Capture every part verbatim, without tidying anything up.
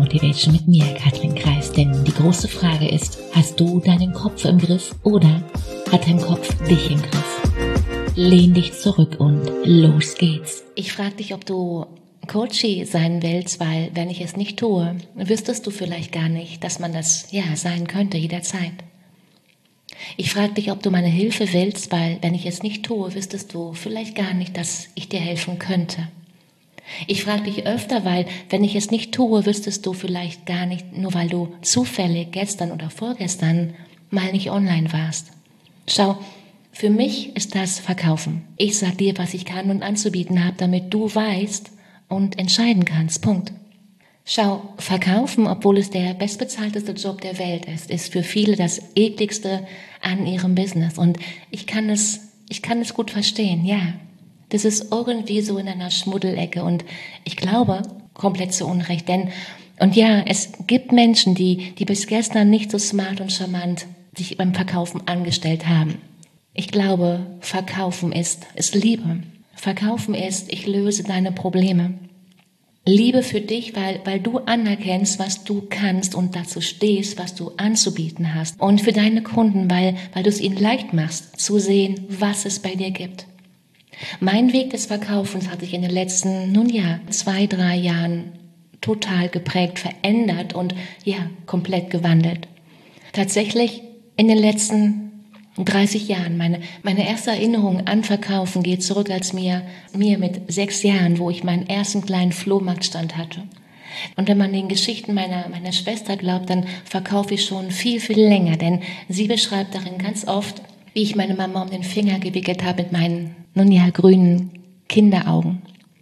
Motivation mit mir, Katrin Kreis. Denn die große Frage ist, hast du deinen Kopf im Griff oder hat dein Kopf dich im Griff? Lehn dich zurück und los geht's. Ich frage dich, ob du Coachie sein willst, weil wenn ich es nicht tue, wüsstest du vielleicht gar nicht, dass man das ja sein könnte jederzeit. Ich frage dich, ob du meine Hilfe willst, weil wenn ich es nicht tue, wüsstest du vielleicht gar nicht, dass ich dir helfen könnte. Ich frage dich öfter, weil wenn ich es nicht tue, wüsstest du vielleicht gar nicht, nur weil du zufällig gestern oder vorgestern mal nicht online warst. Schau, für mich ist das Verkaufen. Ich sag dir, was ich kann und anzubieten habe, damit du weißt und entscheiden kannst. Punkt. Schau, Verkaufen, obwohl es der bestbezahlteste Job der Welt ist, ist für viele das ekligste an ihrem Business. Und ich kann es, ich kann es gut verstehen, ja. Das ist irgendwie so in einer Schmuddelecke und ich glaube, komplett zu Unrecht, denn, und ja, es gibt Menschen, die, die bis gestern nicht so smart und charmant sich beim Verkaufen angestellt haben. Ich glaube, Verkaufen ist, ist Liebe. Verkaufen ist, ich löse deine Probleme. Liebe für dich, weil, weil du anerkennst, was du kannst und dazu stehst, was du anzubieten hast. Und für deine Kunden, weil, weil du es ihnen leicht machst, zu sehen, was es bei dir gibt. Mein Weg des Verkaufens hat sich in den letzten, nun ja, zwei, drei Jahren total geprägt, verändert und ja, komplett gewandelt. Tatsächlich in den letzten dreißig Jahren. Meine, meine erste Erinnerung an Verkaufen geht zurück als mir, mir mit sechs Jahren, wo ich meinen ersten kleinen Flohmarktstand hatte. Und wenn man den Geschichten meiner, meiner Schwester glaubt, dann verkaufe ich schon viel, viel länger, denn sie beschreibt darin ganz oft, wie ich meine Mama um den Finger gewickelt habe mit meinen, nun ja, grünen Kinderaugen.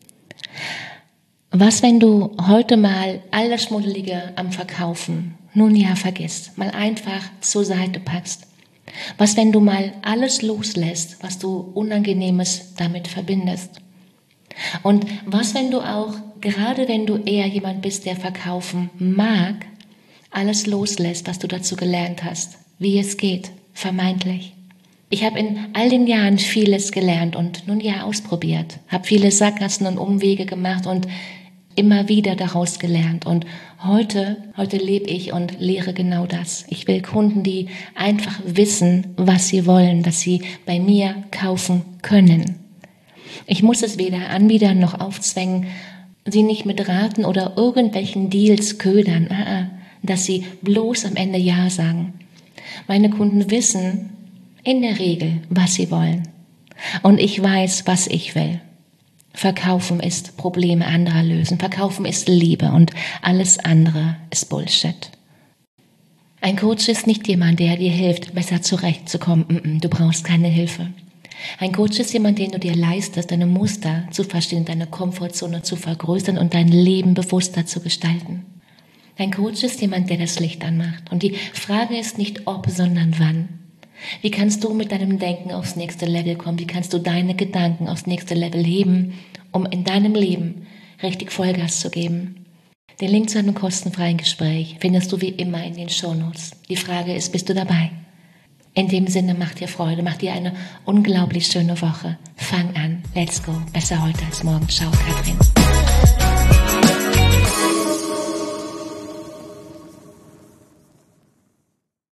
Was, wenn du heute mal all das Schmuddelige am Verkaufen, nun ja, vergisst, mal einfach zur Seite packst? Was, wenn du mal alles loslässt, was du Unangenehmes damit verbindest? Und was, wenn du auch, gerade wenn du eher jemand bist, der verkaufen mag, alles loslässt, was du dazu gelernt hast, wie es geht, vermeintlich? Ich habe in all den Jahren vieles gelernt und nun ja ausprobiert, habe viele Sackgassen und Umwege gemacht und immer wieder daraus gelernt. Und heute, heute lebe ich und lehre genau das. Ich will Kunden, die einfach wissen, was sie wollen, dass sie bei mir kaufen können. Ich muss es weder anbiedern noch aufzwängen, sie nicht mit Raten oder irgendwelchen Deals ködern, dass sie bloß am Ende Ja sagen. Meine Kunden wissen in der Regel, was sie wollen. Und ich weiß, was ich will. Verkaufen ist Probleme anderer lösen. Verkaufen ist Liebe und alles andere ist Bullshit. Ein Coach ist nicht jemand, der dir hilft, besser zurechtzukommen. Du brauchst keine Hilfe. Ein Coach ist jemand, den du dir leistest, deine Muster zu verstehen, deine Komfortzone zu vergrößern und dein Leben bewusster zu gestalten. Ein Coach ist jemand, der das Licht anmacht. Und die Frage ist nicht ob, sondern wann. Wie kannst du mit deinem Denken aufs nächste Level kommen? Wie kannst du deine Gedanken aufs nächste Level heben, um in deinem Leben richtig Vollgas zu geben? Den Link zu einem kostenfreien Gespräch findest du wie immer in den Shownotes. Die Frage ist, bist du dabei? In dem Sinne, mach dir Freude, mach dir eine unglaublich schöne Woche. Fang an, let's go. Besser heute als morgen. Ciao, Katrin.